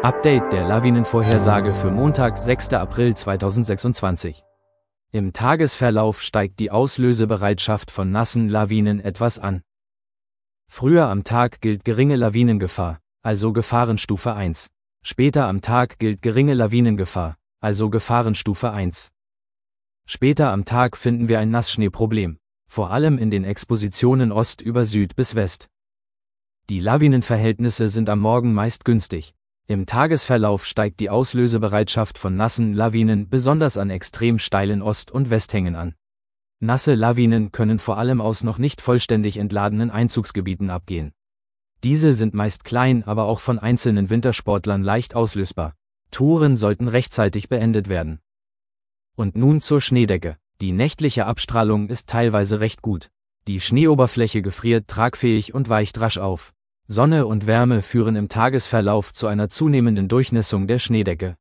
Update der Lawinenvorhersage für Montag, 6. April 2026. Im Tagesverlauf steigt die Auslösebereitschaft von nassen Lawinen etwas an. Früher am Tag gilt geringe Lawinengefahr, also Gefahrenstufe 1. Später am Tag gilt geringe Lawinengefahr, also Gefahrenstufe 1. Später am Tag finden wir ein Nassschneeproblem, vor allem in den Expositionen Ost über Süd bis West. Die Lawinenverhältnisse sind am Morgen meist günstig. Im Tagesverlauf steigt die Auslösebereitschaft von nassen Lawinen besonders an extrem steilen Ost- und Westhängen an. Nasse Lawinen können vor allem aus noch nicht vollständig entladenen Einzugsgebieten abgehen. Diese sind meist klein, aber auch von einzelnen Wintersportlern leicht auslösbar. Touren sollten rechtzeitig beendet werden. Und nun zur Schneedecke. Die nächtliche Abstrahlung ist teilweise recht gut. Die Schneeoberfläche gefriert tragfähig und weicht rasch auf. Sonne und Wärme führen im Tagesverlauf zu einer zunehmenden Durchnässung der Schneedecke.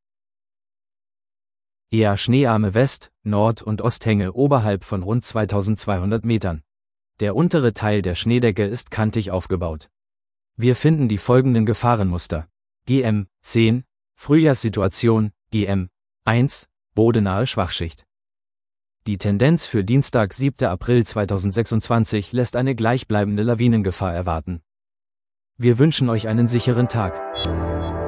Eher schneearme West-, Nord- und Osthänge oberhalb von rund 2200 Metern. Der untere Teil der Schneedecke ist kantig aufgebaut. Wir finden die folgenden Gefahrenmuster. GM 10, Frühjahrssituation, GM 1, bodenahe Schwachschicht. Die Tendenz für Dienstag, 7. April 2026 lässt eine gleichbleibende Lawinengefahr erwarten. Wir wünschen euch einen sicheren Tag.